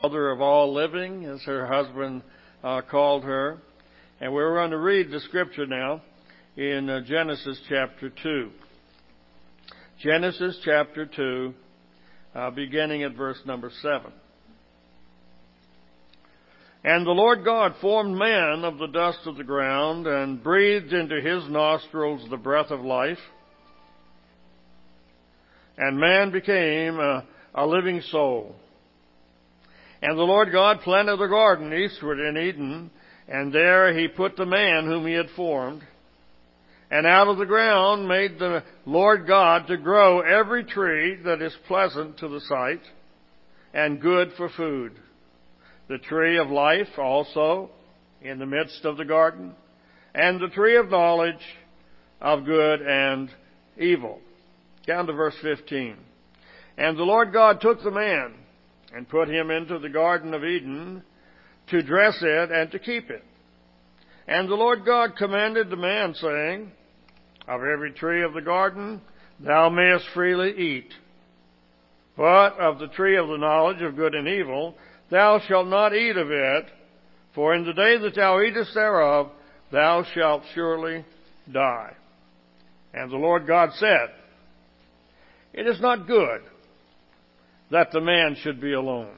mother of all living, as her husband called her. And we're going to read the scripture now in Genesis chapter 2. Genesis chapter 2, beginning at verse number 7. And the Lord God formed man of the dust of the ground and breathed into his nostrils the breath of life. And man became a living soul. And the Lord God planted a garden eastward in Eden, and there he put the man whom he had formed. And out of the ground made the Lord God to grow every tree that is pleasant to the sight and good for food. The tree of life also in the midst of the garden, and the tree of knowledge of good and evil. Down to verse 15. And the Lord God took the man and put him into the Garden of Eden to dress it and to keep it. And the Lord God commanded the man, saying, Of every tree of the garden thou mayest freely eat, but of the tree of the knowledge of good and evil thou shalt not eat of it, for in the day that thou eatest thereof thou shalt surely die. And the Lord God said, It is not good that the man should be alone.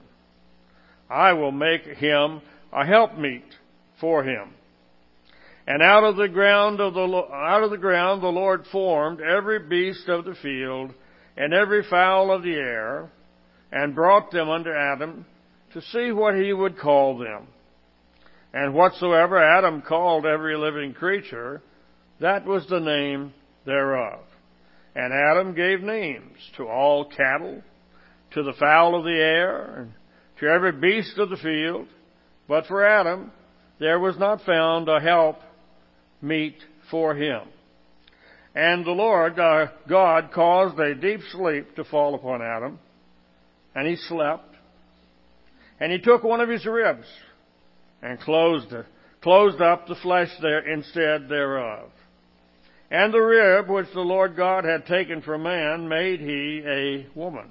I will make him a helpmeet for him. And out of the ground the Lord formed every beast of the field and every fowl of the air, and brought them unto Adam to see what he would call them. And whatsoever Adam called every living creature, that was the name thereof. And Adam gave names to all cattle, to the fowl of the air, and to every beast of the field. But for Adam there was not found a help meet for him. And the Lord God caused a deep sleep to fall upon Adam, and he slept. And he took one of his ribs and closed up the flesh there instead thereof. And the rib which the Lord God had taken from man made he a woman,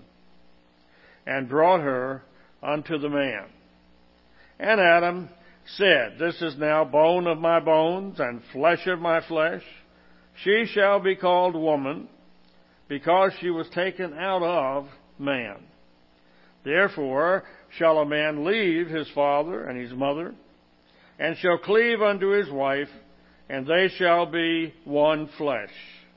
and brought her unto the man. And Adam said, This is now bone of my bones and flesh of my flesh. She shall be called woman, because she was taken out of man. Therefore shall a man leave his father and his mother, and shall cleave unto his wife, and they shall be one flesh.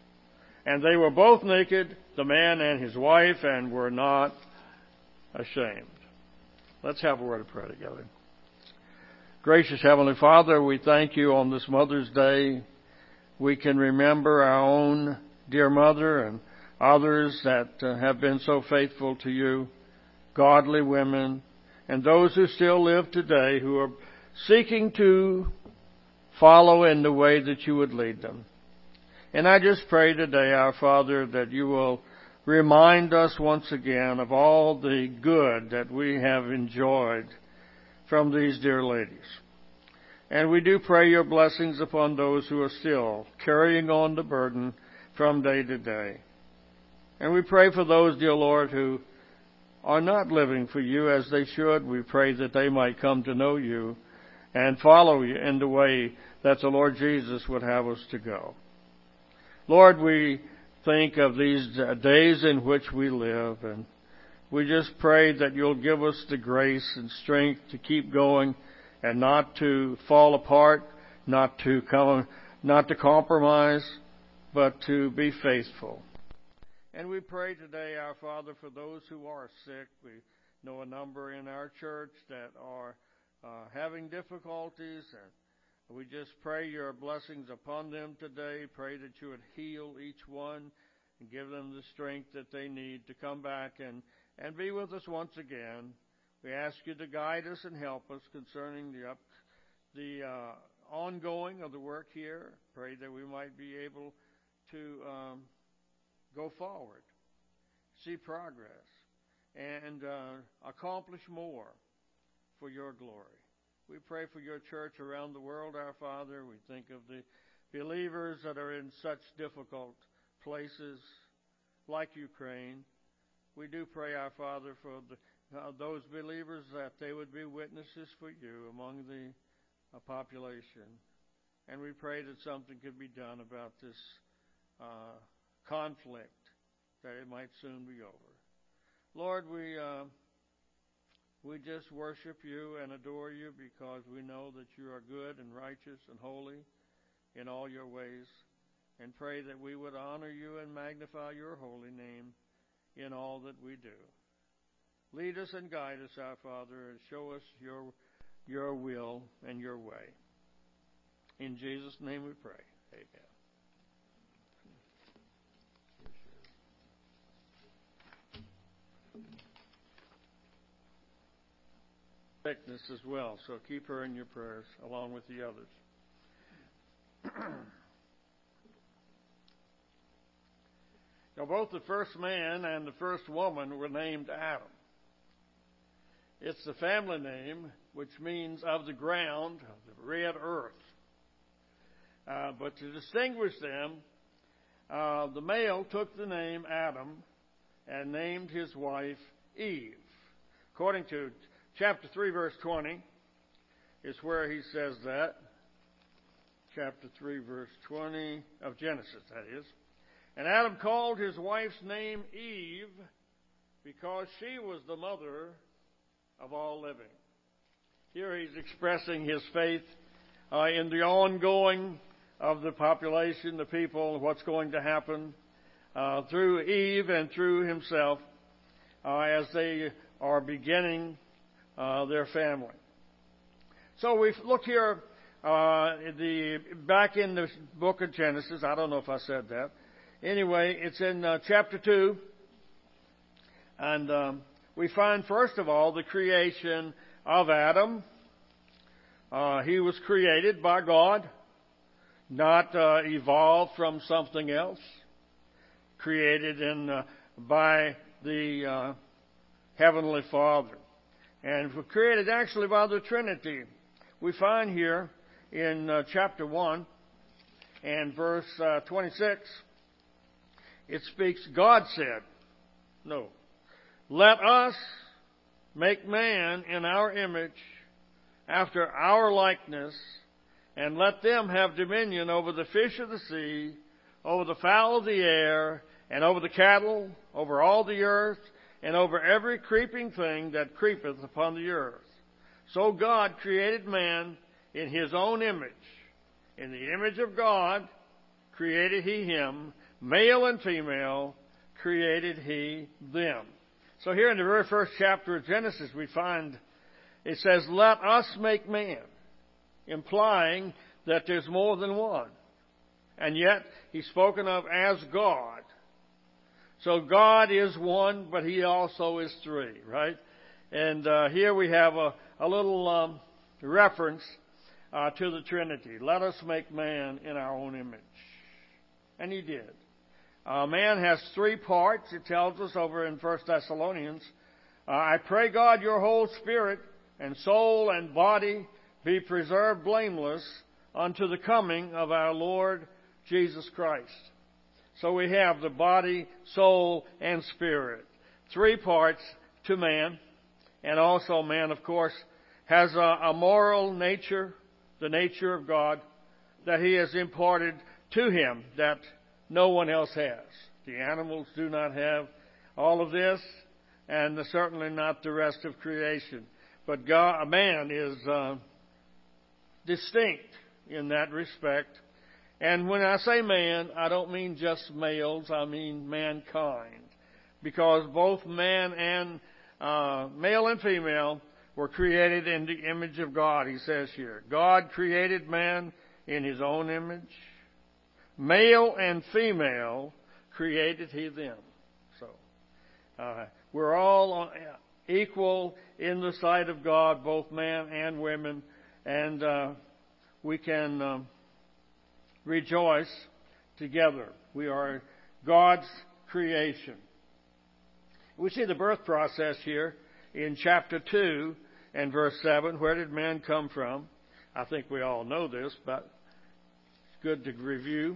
And they were both naked, the man and his wife, and were not ashamed. Let's have a word of prayer together. Gracious Heavenly Father, we thank you on this Mother's Day. We can remember our own dear mother and others that have been so faithful to you, godly women, and those who still live today who are seeking to follow in the way that you would lead them. And I just pray today, our Father, that you will remind us once again of all the good that we have enjoyed from these dear ladies. And we do pray your blessings upon those who are still carrying on the burden from day to day. And we pray for those, dear Lord, who are not living for you as they should. We pray that they might come to know you and follow you in the way that the Lord Jesus would have us to go. Lord, we think of these days in which we live, and we just pray that you'll give us the grace and strength to keep going and not to fall apart, not to compromise, but to be faithful. And we pray today, our Father, for those who are sick. We know a number in our church that are having difficulties, and we just pray your blessings upon them today. Pray that you would heal each one and give them the strength that they need to come back and be with us once again. We ask you to guide us and help us concerning the ongoing of the work here. Pray that we might be able to go forward, see progress, and accomplish more for your glory. We pray for your church around the world, our Father. We think of the believers that are in such difficult places like Ukraine. We do pray, our Father, for those believers that they would be witnesses for you among the population. And we pray that something could be done about this conflict, that it might soon be over. Lord, we just worship you and adore you because we know that you are good and righteous and holy in all your ways, and pray that we would honor you and magnify your holy name in all that we do. Lead us and guide us, our Father, and show us your will and your way. In Jesus' name we pray. Amen. Sickness as well, so keep her in your prayers along with the others. Now, both the first man and the first woman were named Adam. It's the family name, which means of the ground, of the red earth. But to distinguish them, the male took the name Adam and named his wife Eve. According to chapter 3, verse 20, is where he says that. Chapter 3, verse 20 of Genesis, that is. And Adam called his wife's name Eve because she was the mother of all living. Here he's expressing his faith in the ongoing of the population, the people, what's going to happen through Eve and through himself as they are beginning their family. So we've looked here back in the book of Genesis. I don't know if I said that. Anyway, it's in chapter 2. And we find, first of all, the creation of Adam. He was created by God, not evolved from something else. Created by the Heavenly Father. And we're created actually by the Trinity. We find here in chapter 1 and verse 26, it speaks, God said, no, let us make man in our image, after our likeness, and let them have dominion over the fish of the sea, over the fowl of the air, and over the cattle, over all the earth, and over every creeping thing that creepeth upon the earth. So God created man in his own image. In the image of God created he him, male and female created he them. So here in the very first chapter of Genesis we find it says, let us make man, implying that there's more than one. And yet he's spoken of as God. So God is one, but he also is three, right? And here we have a little reference to the Trinity. Let us make man in our own image. And he did. Man has three parts. It tells us over in 1 Thessalonians, I pray God your whole spirit and soul and body be preserved blameless unto the coming of our Lord Jesus Christ. So we have the body, soul, and spirit. Three parts to man. And also man, of course, has a moral nature, the nature of God, that he has imparted to him that no one else has. The animals do not have all of this, and certainly not the rest of creation. But God, man is distinct in that respect. And when I say man, I don't mean just males, I mean mankind. Because both man and male and female were created in the image of God, he says here. God created man in his own image. Male and female created he them. So, we're all equal in the sight of God, both man and women, and we can rejoice together. We are God's creation. We see the birth process here in chapter 2 and verse 7. Where did man come from? I think we all know this, but it's good to review.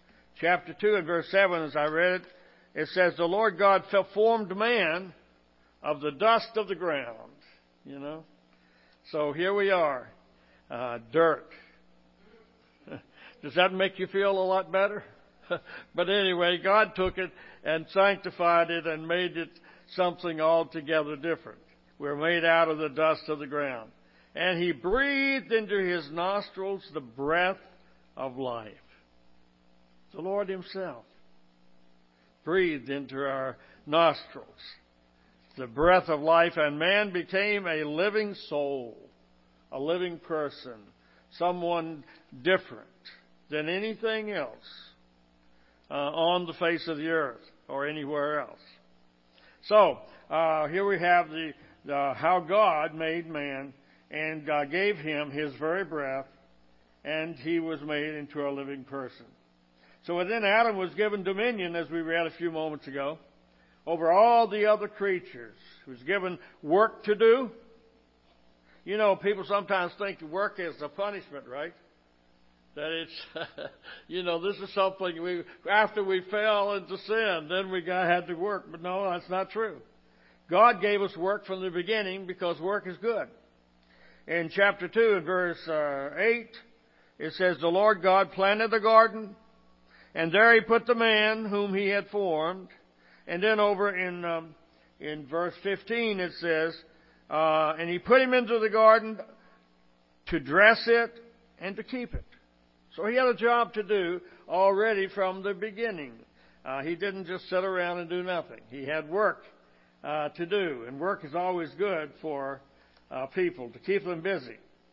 Chapter 2 and verse 7, as I read it, it says, the Lord God formed man of the dust of the ground, you know. So here we are, dirt. Does that make you feel a lot better? But anyway, God took it and sanctified it and made it something altogether different. We're made out of the dust of the ground. And He breathed into His nostrils the breath of life. The Lord Himself breathed into our nostrils the breath of life, and man became a living soul, a living person, someone different than anything else on the face of the earth or anywhere else. So here we have how God made man and gave him His very breath, and he was made into a living person. So within Adam was given dominion, as we read a few moments ago, over all the other creatures. He was given work to do. You know, people sometimes think work is a punishment, right? That it's, this is something after we fell into sin, then we had to work. But no, that's not true. God gave us work from the beginning because work is good. In chapter 2 and verse 8, it says, the Lord God planted the garden, and there He put the man whom He had formed. And then over in verse 15 it says, and He put him into the garden to dress it and to keep it. So he had a job to do already from the beginning. He didn't just sit around and do nothing. He had work to do, and work is always good for people, to keep them busy.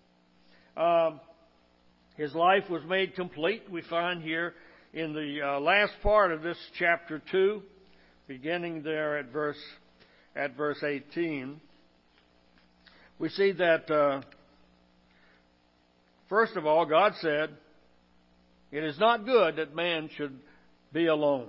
His life was made complete. We find here in the last part of this chapter 2, beginning there at verse 18, we see that, first of all, God said, it is not good that man should be alone.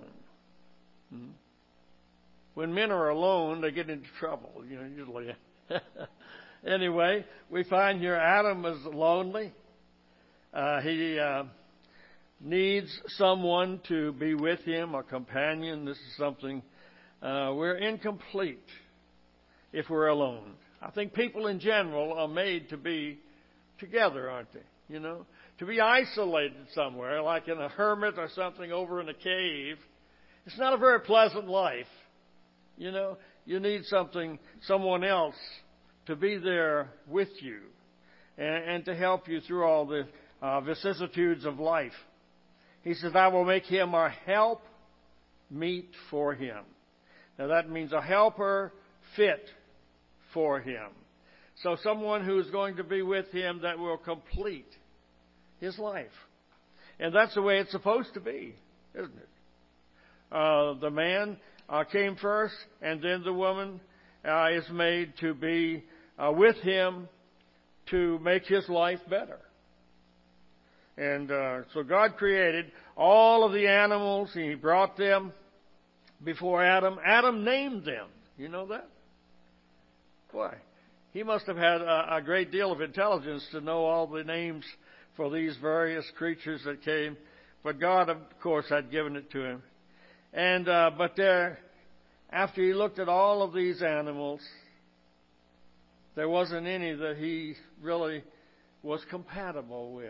When men are alone, they get into trouble, usually. Anyway, we find here Adam is lonely. He needs someone to be with him, a companion. This is something we're incomplete if we're alone. I think people in general are made to be together, aren't they? To be isolated somewhere, like in a hermit or something over in a cave. It's not a very pleasant life. You need someone else to be there with you and to help you through all the vicissitudes of life. He says, I will make him a help meet for him. Now that means a helper fit for him. So someone who is going to be with him that will complete his life. And that's the way it's supposed to be, isn't it? The man came first, and then the woman is made to be with him to make his life better. And so God created all of the animals. He brought them before Adam. Adam named them. You know that? Boy, he must have had a great deal of intelligence to know all the names for these various creatures that came. But God, of course, had given it to him. And but after he looked at all of these animals, there wasn't any that he really was compatible with.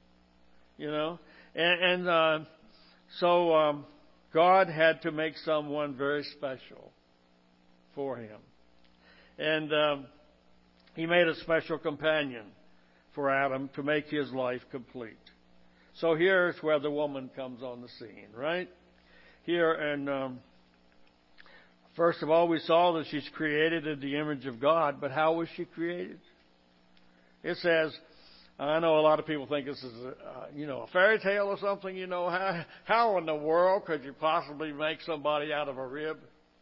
So God had to make someone very special for him. And He made a special companion for Adam to make his life complete. So here's where the woman comes on the scene, right? Here, and first of all, we saw that she's created in the image of God, but how was she created? It says, I know a lot of people think this is a fairy tale or something. How in the world could you possibly make somebody out of a rib?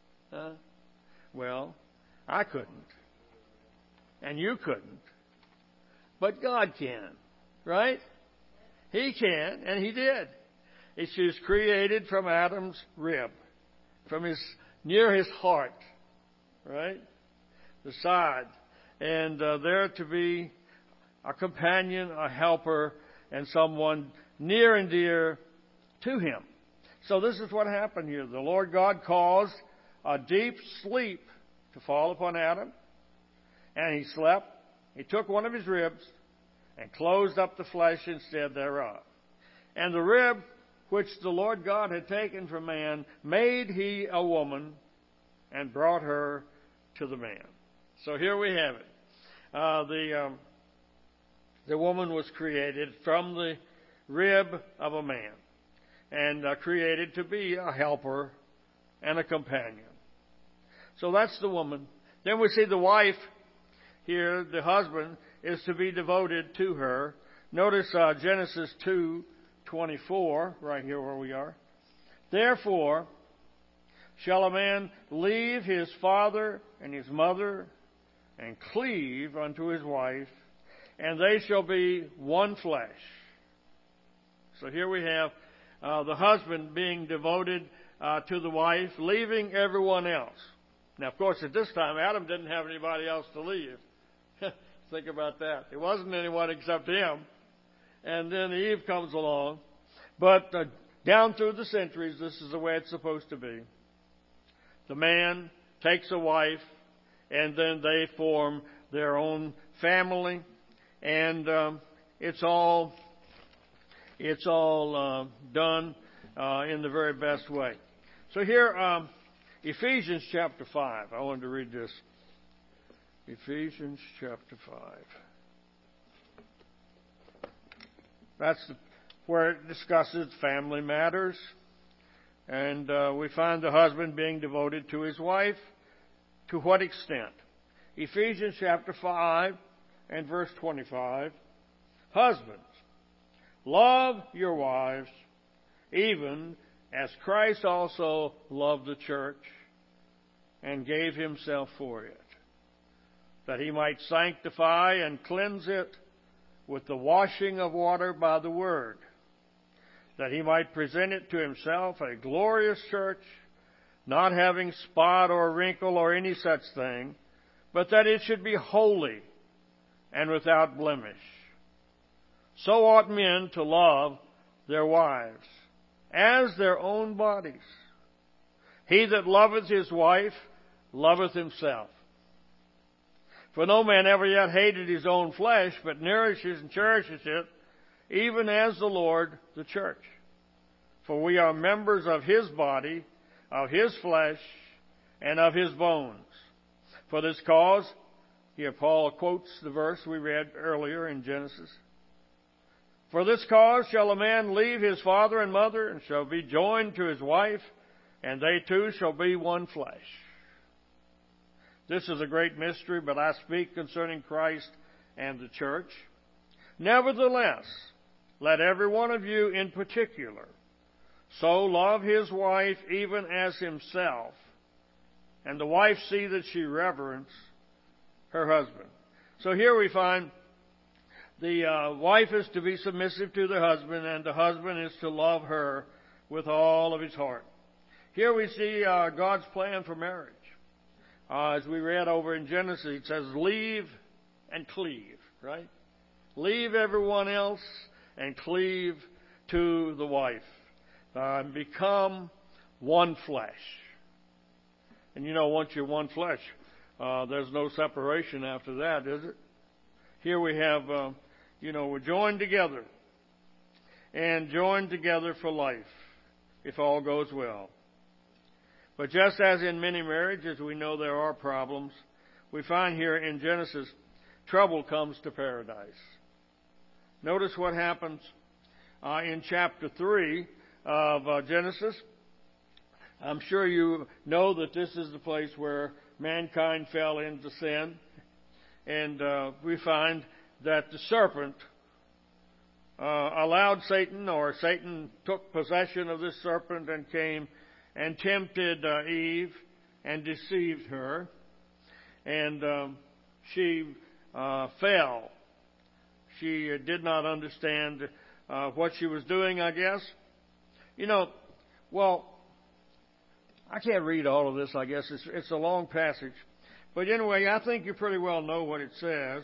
Well, I couldn't. And you couldn't. But God can, right? He can, and He did. She was created from Adam's rib, from near his heart, right? The side. And there to be a companion, a helper, and someone near and dear to him. So this is what happened here. The Lord God caused a deep sleep to fall upon Adam, and he slept. He took one of his ribs and closed up the flesh instead thereof. And the rib which the Lord God had taken from man made he a woman and brought her to the man. So here we have it. The woman was created from the rib of a man and created to be a helper and a companion. So that's the woman. Then we see the wife here, the husband, is to be devoted to her. Notice Genesis 2:24, right here where we are. Therefore shall a man leave his father and his mother and cleave unto his wife, and they shall be one flesh. So here we have the husband being devoted to the wife, leaving everyone else. Now, of course, at this time, Adam didn't have anybody else to leave. Think about that. It wasn't anyone except him. And then Eve comes along. But down through the centuries, this is the way it's supposed to be. The man takes a wife, and then they form their own family. And it's all done in the very best way. So here, Ephesians chapter 5. I wanted to read this. Ephesians chapter 5. That's where it discusses family matters. And we find the husband being devoted to his wife. To what extent? Ephesians chapter 5 and verse 25. Husbands, love your wives, even as Christ also loved the church and gave himself for it, that he might sanctify and cleanse it with the washing of water by the word, that he might present it to himself a glorious church, not having spot or wrinkle or any such thing, but that it should be holy and without blemish. So ought men to love their wives as their own bodies. He that loveth his wife loveth himself. For no man ever yet hated his own flesh, but nourishes and cherishes it, even as the Lord the church. For we are members of his body, of his flesh, and of his bones. For this cause, here Paul quotes the verse we read earlier in Genesis. For this cause shall a man leave his father and mother, and shall be joined to his wife, and they two shall be one flesh. This is a great mystery, but I speak concerning Christ and the church. Nevertheless, let every one of you in particular so love his wife even as himself, and the wife see that she reverence her husband. So here we find the wife is to be submissive to the husband, and the husband is to love her with all of his heart. Here we see God's plan for marriage. As we read over in Genesis, it says, leave and cleave, right? Leave everyone else and cleave to the wife. And become one flesh. And you know, once you're one flesh, there's no separation after that, is it? Here we have, we're joined together. And joined together for life, if all goes well. But just as in many marriages, we know there are problems. We find here in Genesis, trouble comes to paradise. Notice what happens in chapter 3 of Genesis. I'm sure you know that this is the place where mankind fell into sin. And we find that the serpent allowed Satan, or Satan took possession of this serpent and came and tempted Eve and deceived her. And she fell. She did not understand what she was doing, I guess. I can't read all of this, I guess. It's a long passage. But anyway, I think you pretty well know what it says.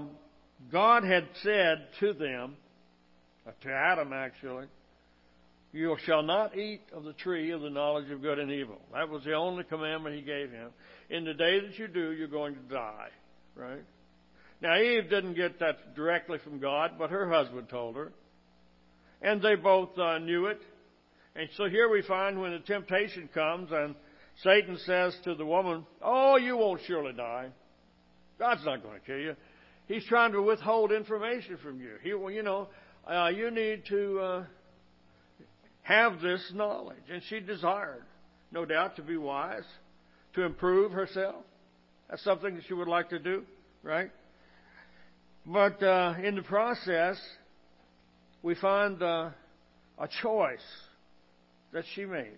God had said to them, to Adam actually, You shall not eat of the tree of the knowledge of good and evil. That was the only commandment he gave him. In the day that you do, you're going to die. Right? Now, Eve didn't get that directly from God, but her husband told her. And they both knew it. And so here we find when the temptation comes and Satan says to the woman, "Oh, you won't surely die. God's not going to kill you." He's trying to withhold information from you. You need to have this knowledge. And she desired, no doubt, to be wise, to improve herself. That's something that she would like to do, right? But in the process, we find a choice that she made.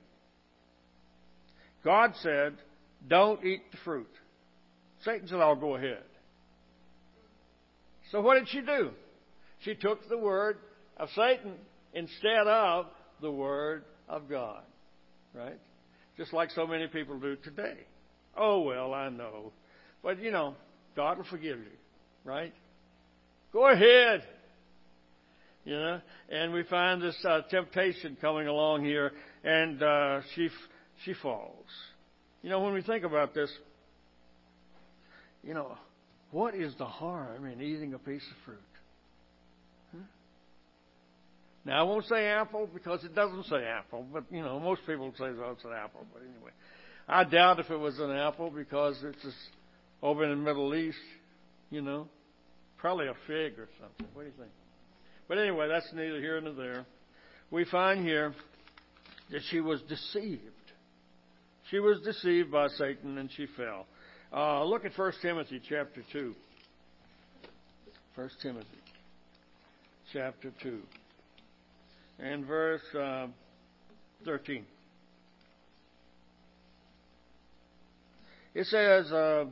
God said, "Don't eat the fruit." Satan said, "I'll go ahead." So what did she do? She took the word of Satan instead of the word of God. Right? Just like so many people do today. "Oh, well, I know. But, God will forgive you." Right? Go ahead. And we find this temptation coming along here, and she falls. When we think about this, what is the harm in eating a piece of fruit? Now, I won't say apple because it doesn't say apple, but, most people say, "Oh, it's an apple." But anyway, I doubt if it was an apple because it's just over in the Middle East, probably a fig or something. What do you think? But anyway, that's neither here nor there. We find here that she was deceived. She was deceived by Satan and she fell. Look at 1 Timothy chapter 2. 1 Timothy chapter 2 and verse 13. It says,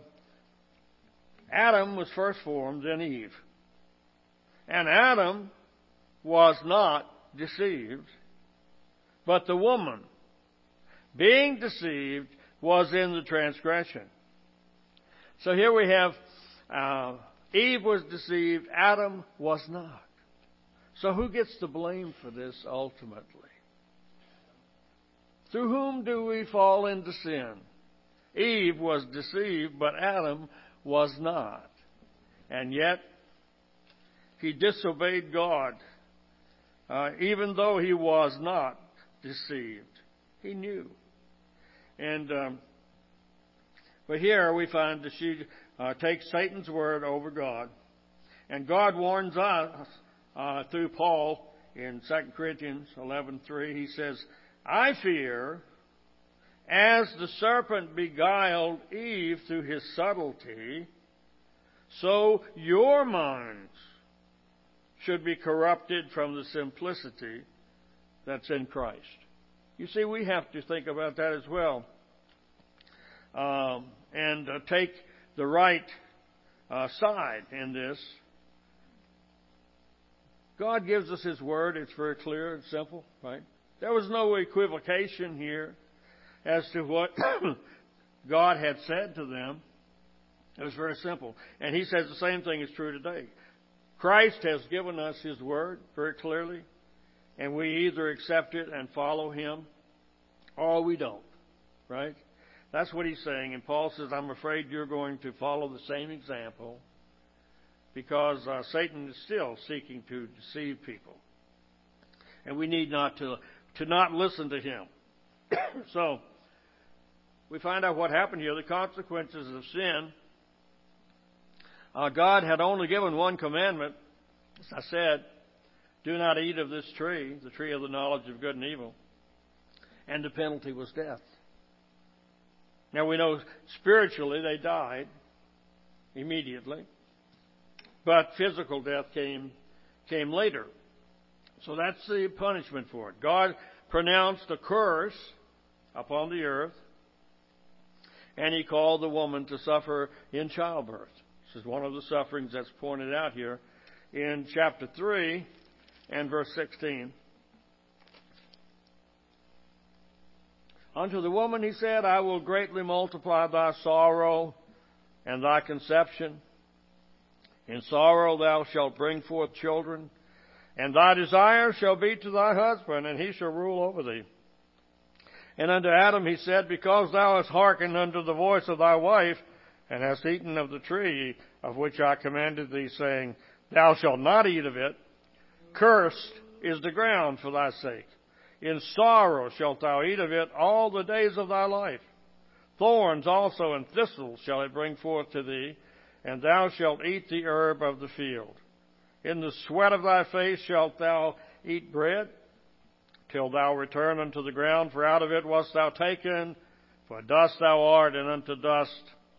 Adam was first formed, then Eve. And Adam was not deceived, but the woman, being deceived, was in the transgression. So here we have Eve was deceived, Adam was not. So who gets the blame for this ultimately? Through whom do we fall into sin? Eve was deceived, but Adam was not. And yet, he disobeyed God, even though he was not deceived. He knew. But here we find that she takes Satan's word over God. And God warns us through Paul in 2 Corinthians 11:3. He says, "I fear, as the serpent beguiled Eve through his subtlety, so your minds should be corrupted from the simplicity that's in Christ." You see, we have to think about that as well. And take the right side in this. God gives us His Word. It's very clear and simple, right? There was no equivocation here as to what God had said to them. It was very simple. And He says the same thing is true today. Christ has given us His Word very clearly, and we either accept it and follow Him, or we don't, right? That's what He's saying. And Paul says, I'm afraid you're going to follow the same example because Satan is still seeking to deceive people. And we need not to not listen to him. So, we find out what happened here, the consequences of sin. God had only given one commandment. As I said, do not eat of this tree, the tree of the knowledge of good and evil. And the penalty was death. Now we know spiritually they died immediately, but physical death came later. So that's the punishment for it. God pronounced a curse upon the earth, and He called the woman to suffer in childbirth. This is one of the sufferings that's pointed out here in chapter 3 and verse 16. Unto the woman He said, I will greatly multiply thy sorrow and thy conception. In sorrow thou shalt bring forth children, And thy desire shall be to thy husband, and he shall rule over thee. And unto Adam he said, Because thou hast hearkened unto the voice of thy wife, and hast eaten of the tree of which I commanded thee, saying, Thou shalt not eat of it, cursed is the ground for thy sake. In sorrow shalt thou eat of it all the days of thy life. Thorns also and thistles shall it bring forth to thee, and thou shalt eat the herb of the field. In the sweat of thy face shalt thou eat bread, till thou return unto the ground, for out of it wast thou taken, for dust thou art, and unto dust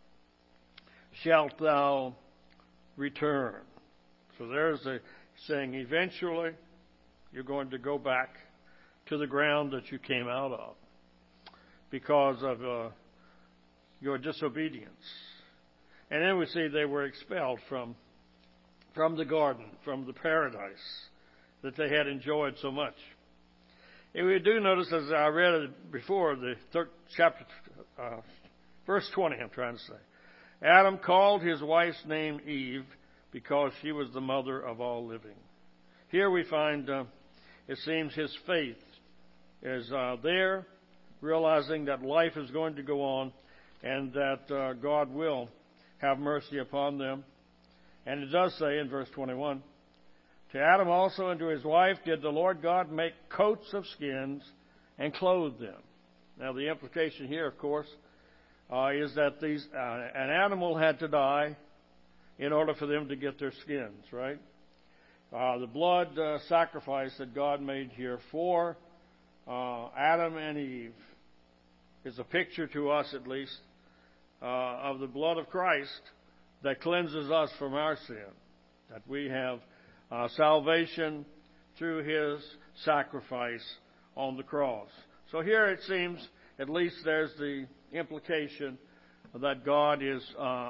shalt thou return. So there's the saying, eventually you're going to go back to the ground that you came out of because of your disobedience. And then we see they were expelled from the garden, from the paradise that they had enjoyed so much. And we do notice, as I read it before, the chapter, verse 20, I'm trying to say. Adam called his wife's name Eve because she was the mother of all living. Here we find, it seems, his faith is there, realizing that life is going to go on and that God will have mercy upon them. And it does say in verse 21, To Adam also and to his wife did the Lord God make coats of skins and clothe them. Now the implication here, of course, is that an animal had to die in order for them to get their skins, right? The blood sacrifice that God made here for Adam and Eve is a picture to us, at least, of the blood of Christ that cleanses us from our sin, that we have salvation through His sacrifice on the cross. So here it seems, at least there's the implication that God is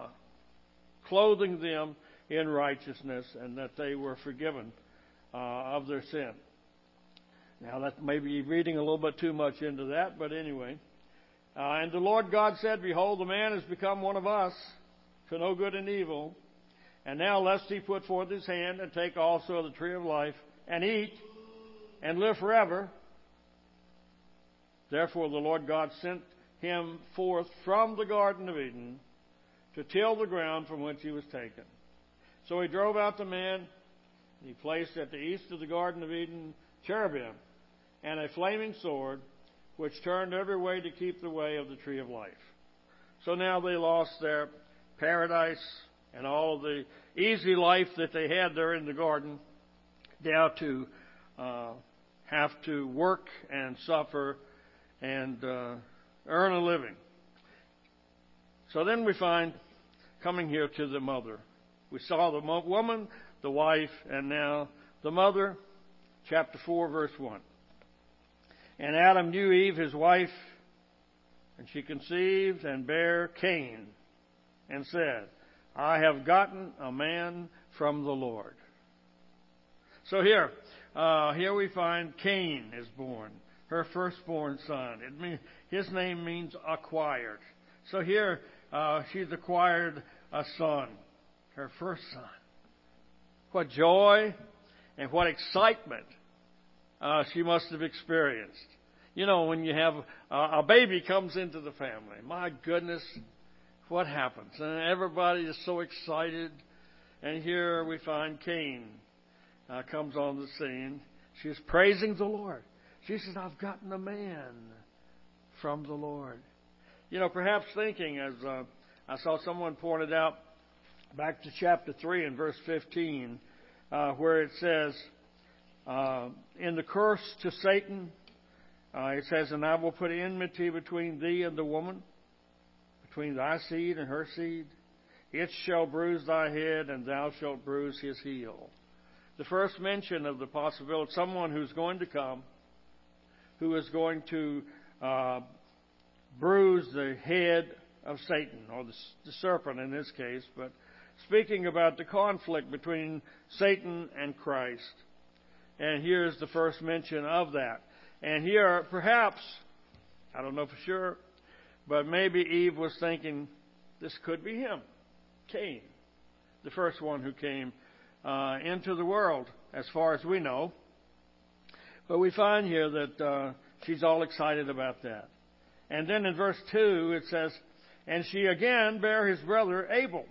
clothing them in righteousness and that they were forgiven of their sin. Now that may be reading a little bit too much into that, but anyway. And the Lord God said, Behold, the man has become one of us, to know good and evil. And now lest he put forth his hand and take also of the tree of life, and eat, and live forever. Therefore the Lord God sent him forth from the Garden of Eden to till the ground from which he was taken. So he drove out the man, and he placed at the east of the Garden of Eden cherubim and a flaming sword, which turned every way to keep the way of the tree of life. So now they lost their paradise and all of the easy life that they had there in the garden, now to have to work and suffer and earn a living. So then we find, coming here to the mother, we saw the woman, the wife, and now the mother, chapter 4, verse 1. And Adam knew Eve, his wife, and she conceived and bare Cain, and said, I have gotten a man from the Lord. So here we find Cain is born, her firstborn son. His name means acquired. So here she's acquired a son, her first son. What joy and what excitement she must have experienced. You know, when you have a baby comes into the family, my goodness, what happens? And everybody is so excited. And here we find Cain comes on the scene. She's praising the Lord. She says, I've gotten a man from the Lord. You know, perhaps thinking, as I saw someone pointed out back to chapter 3 and verse 15, where it says, in the curse to Satan, it says, And I will put enmity between thee and the woman, between thy seed and her seed. It shall bruise thy head, and thou shalt bruise his heel. The first mention of the possibility, someone who's going to come, who is going to bruise the head of Satan, or the serpent in this case, but speaking about the conflict between Satan and Christ. And here's the first mention of that. And here, perhaps, I don't know for sure, but maybe Eve was thinking, this could be him, Cain, the first one who came into the world, as far as we know. But we find here that she's all excited about that. And then in verse 2 it says, and she again bare his brother Abel.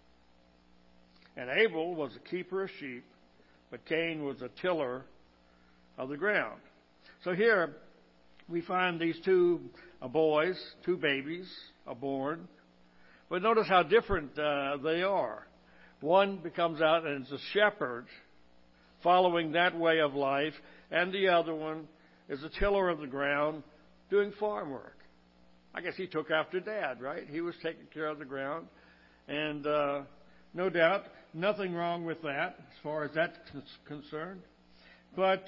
And Abel was a keeper of sheep, but Cain was a tiller of the ground. So here we find these two boys, two babies are born. But notice how different they are. One becomes out and is a shepherd, following that way of life, and the other one is a tiller of the ground, doing farm work. I guess he took after Dad, right? He was taking care of the ground, and no doubt, nothing wrong with that as far as that's concerned. But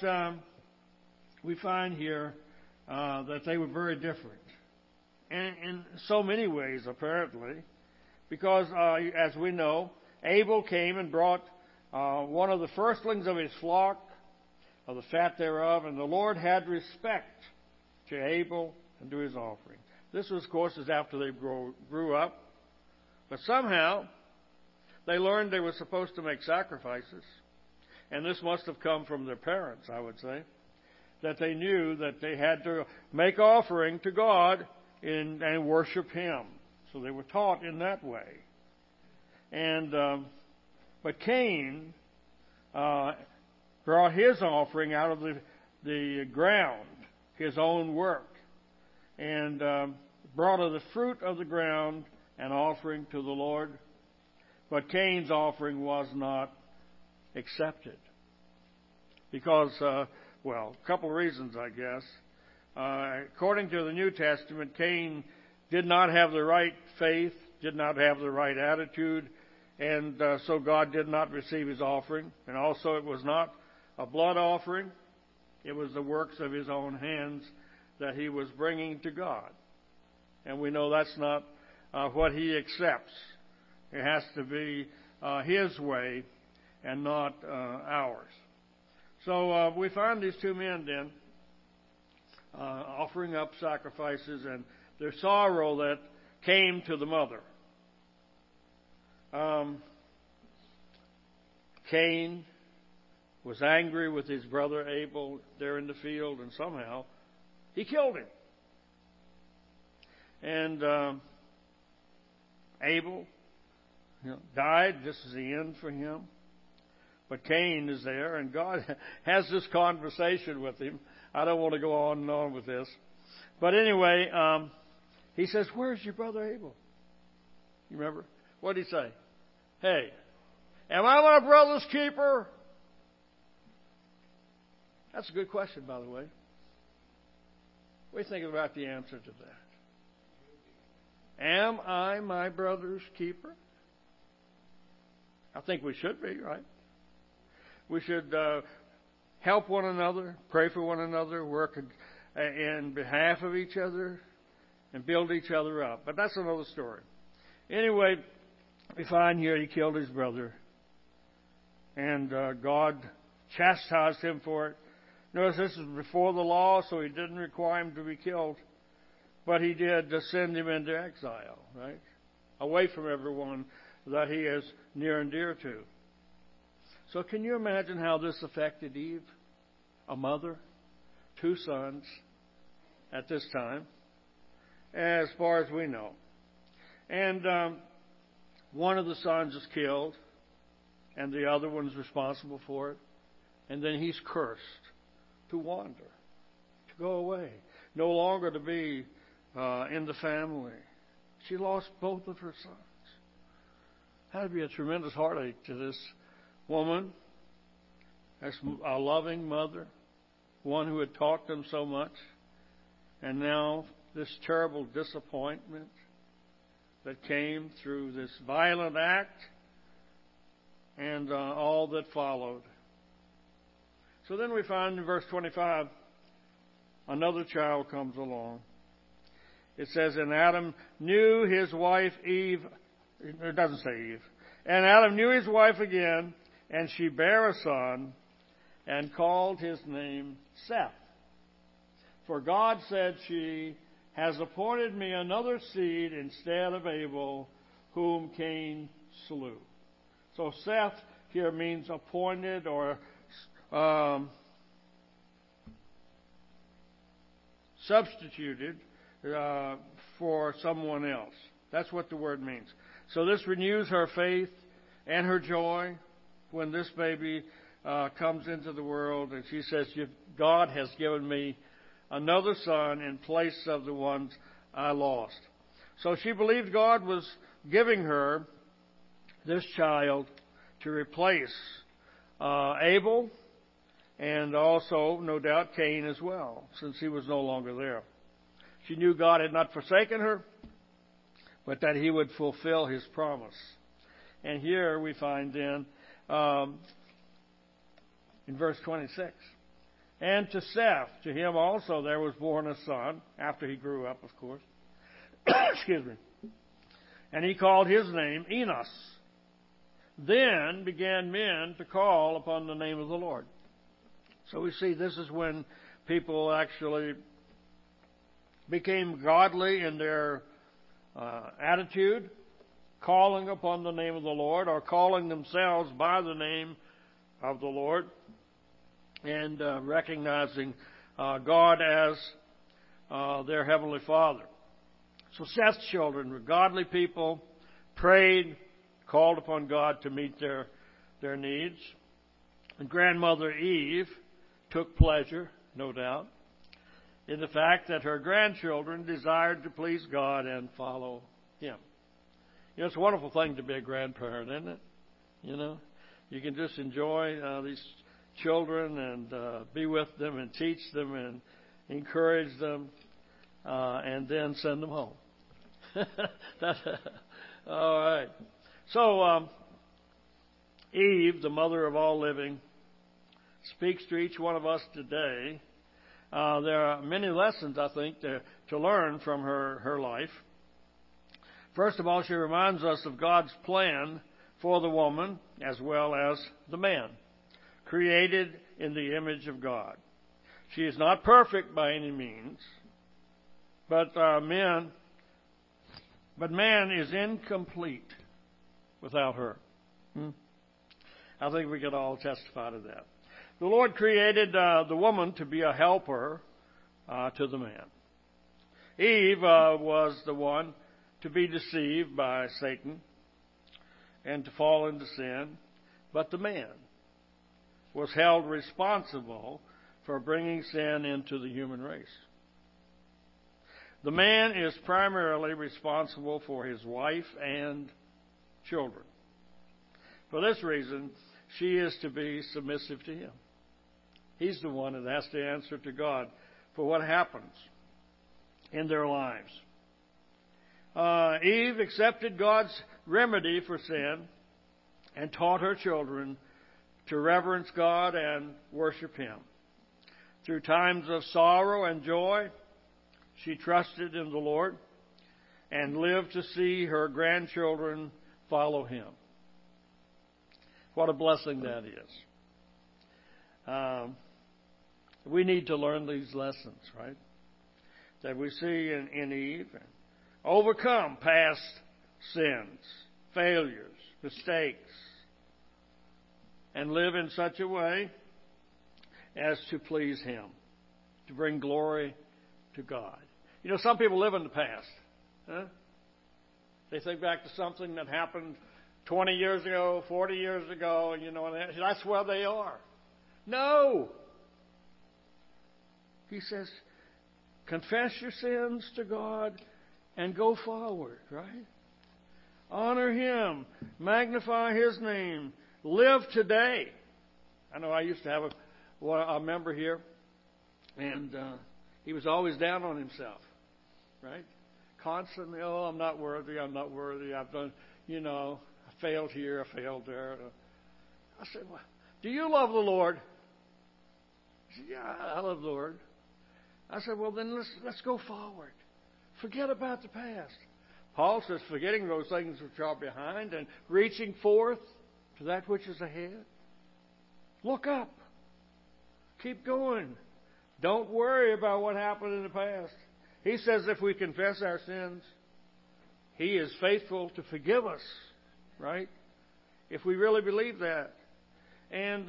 we find here that they were very different, and in so many ways, apparently, because as we know, Abel came and brought one of the firstlings of his flock, of the fat thereof, and the Lord had respect to Abel and to his offering. This was, of course, as after they grew up. But somehow, they learned they were supposed to make sacrifices. And this must have come from their parents, I would say. That they knew that they had to make offering to God and worship Him. So they were taught in that way. And but Cain brought his offering out of the ground, his own work, and brought of the fruit of the ground an offering to the Lord. But Cain's offering was not accepted. Because, a couple of reasons, I guess. According to the New Testament, Cain did not have the right faith, did not have the right attitude, and so God did not receive his offering. And also it was not a blood offering. It was the works of his own hands that he was bringing to God. And we know that's not what he accepts. It has to be his way and not ours. So we find these two men then offering up sacrifices, and their sorrow that came to the mother. Cain was angry with his brother Abel there in the field, and somehow he killed him. And Abel died. This is the end for him. But Cain is there, and God has this conversation with him. I don't want to go on and on with this. But anyway, he says, "Where's your brother Abel?" You remember? What did he say? "Hey, am I my brother's keeper?" That's a good question, by the way. What do you think about the answer to that? Am I my brother's keeper? I think we should be, right? We should help one another, pray for one another, work in behalf of each other, and build each other up. But that's another story. Anyway, we find here he killed his brother, and God chastised him for it. Notice this is before the law, so he didn't require him to be killed, but he did send him into exile, right? Away from everyone that he is near and dear to. So can you imagine how this affected Eve, a mother, 2 sons at this time, as far as we know. And one of the sons is killed, and the other one's responsible for it. And then he's cursed to wander, to go away, no longer to be in the family. She lost both of her sons. Had to be a tremendous heartache to this woman, as a loving mother, one who had taught them so much, and now this terrible disappointment that came through this violent act and all that followed. So then we find in verse 25, another child comes along. It says, and Adam knew his wife Eve. It doesn't say Eve. And Adam knew his wife again, and she bare a son, and called his name Seth. For God said, she has appointed me another seed instead of Abel, whom Cain slew. So Seth here means appointed or substituted for someone else. That's what the word means. So this renews her faith and her joy when this baby comes into the world, and she says, God has given me another son in place of the ones I lost. So she believed God was giving her this child to replace Abel and also, no doubt, Cain as well, since he was no longer there. She knew God had not forsaken her, but that he would fulfill his promise. And here we find then, in verse 26, and to Seth, to him also there was born a son, after he grew up, of course. Excuse me. And he called his name Enos. Then began men to call upon the name of the Lord. So we see this is when people actually became godly in their attitude, calling upon the name of the Lord, or calling themselves by the name of the Lord, and recognizing God as their Heavenly Father. So Seth's children were godly people, prayed, called upon God to meet their needs. And grandmother Eve took pleasure, no doubt, in the fact that her grandchildren desired to please God and follow Him. You know, it's a wonderful thing to be a grandparent, isn't it? You know, you can just enjoy these children and be with them and teach them and encourage them and then send them home. All right. So, Eve, the mother of all living, speaks to each one of us today. There are many lessons, I think, to learn from her life. First of all, she reminds us of God's plan for the woman as well as the man, created in the image of God. She is not perfect by any means, but man is incomplete without her. I think we could all testify to that. The Lord created the woman to be a helper to the man. Eve was the one to be deceived by Satan and to fall into sin, but the man was held responsible for bringing sin into the human race. The man is primarily responsible for his wife and children. For this reason, she is to be submissive to him. He's the one that has to answer to God for what happens in their lives. Eve accepted God's remedy for sin and taught her children to reverence God and worship Him. Through times of sorrow and joy, she trusted in the Lord and lived to see her grandchildren follow Him. What a blessing that is. We need to learn these lessons, right? That we see in Eve. Overcome past sins, failures, mistakes, and live in such a way as to please Him, to bring glory to God. You know, some people live in the past. Huh? They think back to something that happened 20 years ago, 40 years ago, and that's where they are. No! He says, confess your sins to God and go forward, right? Honor Him. Magnify His name. Live today. I know I used to have a member here, and he was always down on himself, right? Constantly, I'm not worthy, I've done, I failed here, I failed there. I said, well, do you love the Lord? He said, yeah, I love the Lord. I said, well, then let's go forward. Forget about the past. Paul says, forgetting those things which are behind and reaching forth to that which is ahead. Look up. Keep going. Don't worry about what happened in the past. He says if we confess our sins, He is faithful to forgive us, right? if we really believe that. And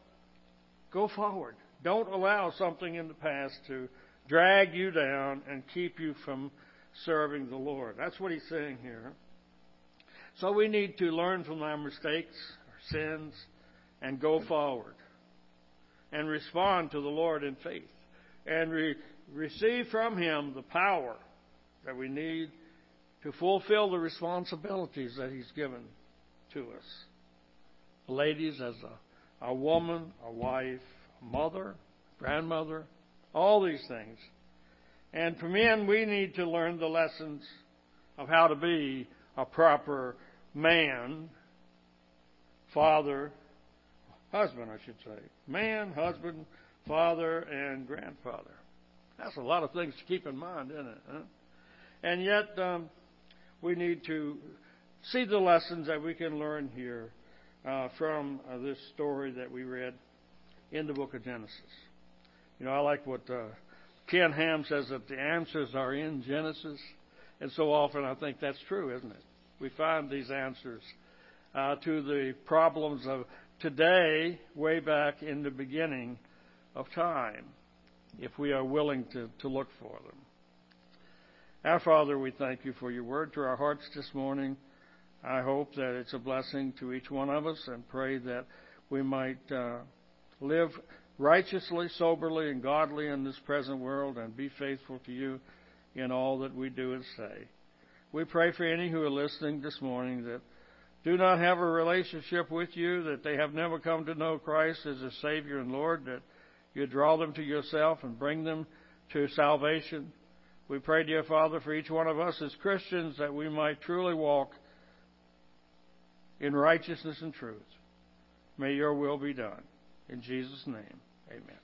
go forward. Don't allow something in the past to drag you down and keep you from serving the Lord. That's what he's saying here. So we need to learn from our mistakes, our sins, and go forward and respond to the Lord in faith and receive from him the power that we need to fulfill the responsibilities that he's given to us. Ladies, as a woman, a wife, a mother, grandmother, all these things. And for men, we need to learn the lessons of how to be a proper man, father, husband, I should say. Man, husband, father, and grandfather. That's a lot of things to keep in mind, isn't it? Huh? And yet, we need to see the lessons that we can learn here from this story that we read in the book of Genesis. You know, I like what Ken Ham says, that the answers are in Genesis. And so often I think that's true, isn't it? We find these answers to the problems of today way back in the beginning of time, if we are willing to look for them. Our Father, we thank you for your word to our hearts this morning. I hope that it's a blessing to each one of us, and pray that we might live righteously, soberly, and godly in this present world, and be faithful to you in all that we do and say. We pray for any who are listening this morning that do not have a relationship with you, that they have never come to know Christ as a Savior and Lord, that you draw them to yourself and bring them to salvation. We pray, dear Father, for each one of us as Christians, that we might truly walk in righteousness and truth. May your will be done. In Jesus' name, amen.